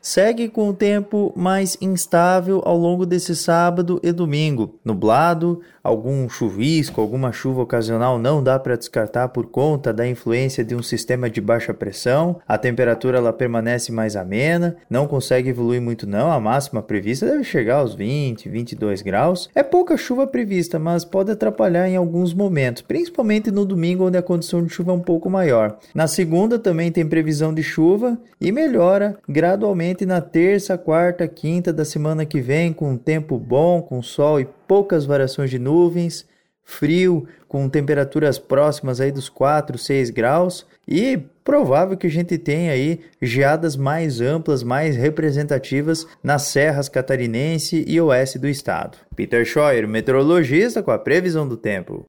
segue com o tempo mais instável ao longo desse sábado e domingo. Nublado, algum chuvisco, alguma chuva ocasional não dá para descartar por conta da influência de um sistema de baixa pressão. A temperatura ela permanece mais amena, não consegue evoluir muito não, a máxima prevista deve chegar aos 20, 22 graus. É pouca chuva prevista, mas pode atrapalhar em alguns momentos, principalmente no domingo, onde a condição de chuva é um pouco maior. Na segunda também tem previsão de chuva e melhora gradualmente na terça, quarta, quinta da semana que vem, com um tempo bom, com sol e poucas variações de nuvens, frio, com temperaturas próximas aí dos 4, 6 graus e provável que a gente tenha aí geadas mais amplas, mais representativas nas serras catarinense e oeste do estado. Peter Scheuer, meteorologista, com a previsão do tempo.